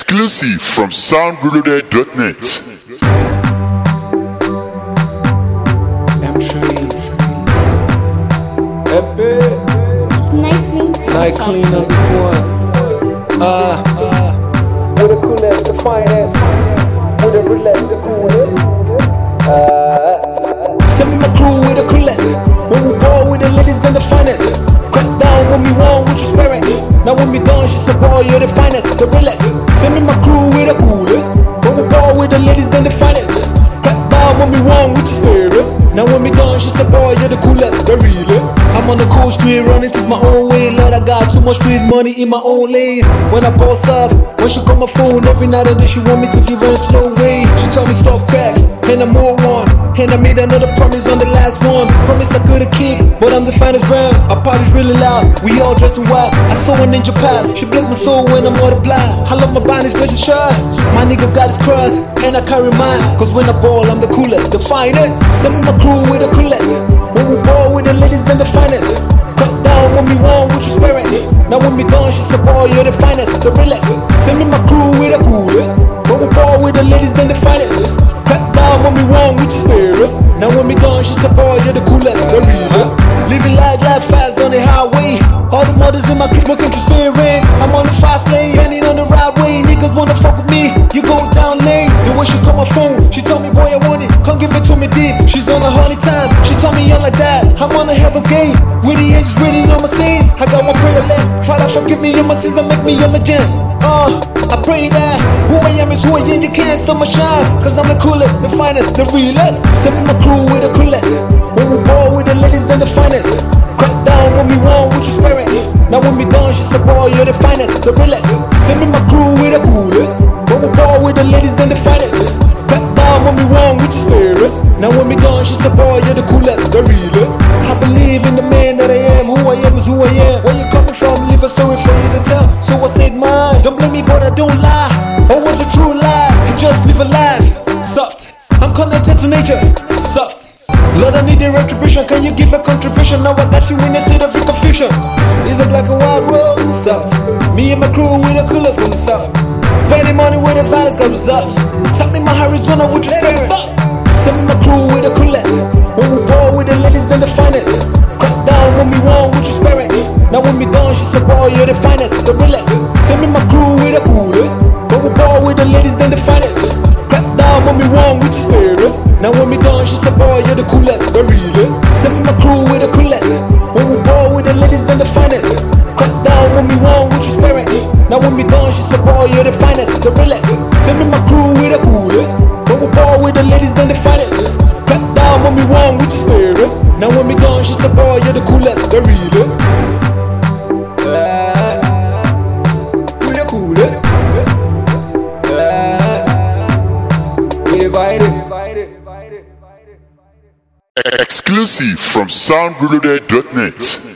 Exclusive from soundreloaded.net. Night clean up this one. With a coolest, the finest. With a roulette, the coolest. Send me my crew with a coolest. When we ball with the ladies, then the finest. Crack down when we want with your spirit. Now when we done, she said, boy, you're the finest, the realest. Send me my crew with the coolest. When we ball with the ladies, then the finest. Crack down when we want with your spirit. Now when we done, she said, boy, you're the coolest, the realest. I'm on the cool street, running this my own way. Lord, I got too much street money in my own lane. When I boss up, when she call my phone every night and then she want me to give her a slow way. She told me stop crack, and I'm more on. And I made another promise on the last one. Promise I could've keep, but I'm the finest brand. Our party's really loud, we all dressed in white. I saw a ninja pass, she bless my soul when I'm multiplied. I love my bonnets dressing shirt. My niggas got his cross, and I carry mine. Cause when I ball, I'm the coolest, the finest. Send me my crew with the coolest. When we ball with the ladies, then the finest. Cut down when we want with your spirit. Now when we done, she said, boy, you're the finest, the realest. Send me my crew with the coolest. When we ball with the ladies, then the finest. Cut down when we want with your spirit. Now when we done, she said, boy, you're the coolest, the realest. Living life fast on the highway. All the mothers in my crew smoking transparent. I'm on the fast lane, standing on the right way. Niggas wanna fuck with me, you go down lane. The way she call my phone, she told me, boy, I want it. Come give it to me deep, she's on a honey time. She told me I'm like that, I'm on the heaven's gate. With the angels written on my sins. I got one prayer left, Father forgive me of my sins and make me a legend. I pray that who I am is who I am, you can't stop my shine. Cause I'm the coolest, the finest, the realest. Send me my crew with the coolest. When we ball with the ladies, then the finest. Crack down when we want with your spirit. Now when we done, she said, boy, you're the finest, the realest. Send me my crew with the coolest. When we ball with the ladies, then the finest. Crack down when we want with your spirit. Now when we done, she said, boy, you're the coolest, the realest. I believe in the man that I am. Who I am is who I am. Where you coming from? Leave a story for you to tell. So I said mine. Don't blame me, but I don't lie. Or was a true lie? I just live a life. Soft. I'm connected to nature. Soft. Lord, I need a retribution. Can you give a contribution? Now I got you in a state of confusion. It's a black and white world. Soft. Me and my crew with the coolest cause it's soft. Spending money with the violence cause it's soft. Tell me my Arizona with your spirit. Send me my crew with the coolest. When we ball with the ladies, then the finest. Crack down when we want with your spirit. Now when we done, she said, boy, you're the finest, the realest. Send me my crew with the coolest. When we ball with the ladies, then the finest. Crack down when we want with your spirit. Now when we done, she said, boy, you're the coolest, the realest. Send me my crew with the coolest. When we ball with the ladies, then the finest. Crack down when we want with your spirit. Now when we done, she said, boy, you're the finest, the realest. Send me my crew with the coolest. When we ball with the ladies, then the finest. Crack down when we want with your spirit. Now when we done, she said, boy, you're the coolest, the realest. We the coolest. We divided. Exclusive from soundreloaded.net.